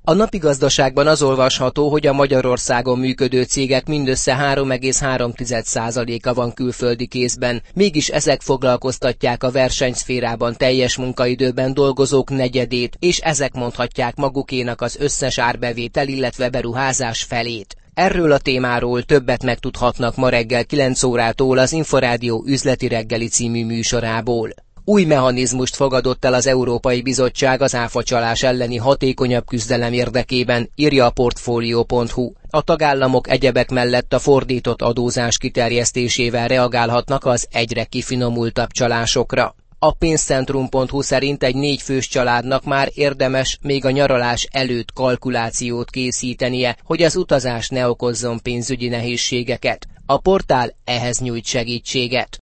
A napi gazdaságban az olvasható, hogy a Magyarországon működő cégek mindössze 3,3%-a van külföldi kézben, mégis ezek foglalkoztatják a versenyszférában teljes munkaidőben dolgozók negyedét, és ezek mondhatják magukénak az összes árbevétel, illetve beruházás felét. Erről a témáról többet megtudhatnak ma reggel 9 órától az Inforádió üzleti reggeli című műsorából. Új mechanizmust fogadott el az Európai Bizottság az áfacsalás elleni hatékonyabb küzdelem érdekében, írja a Portfolio.hu. A tagállamok egyebek mellett a fordított adózás kiterjesztésével reagálhatnak az egyre kifinomultabb csalásokra. A pénzcentrum.hu szerint egy 4 fős családnak már érdemes még a nyaralás előtt kalkulációt készítenie, hogy az utazás ne okozzon pénzügyi nehézségeket. A portál ehhez nyújt segítséget.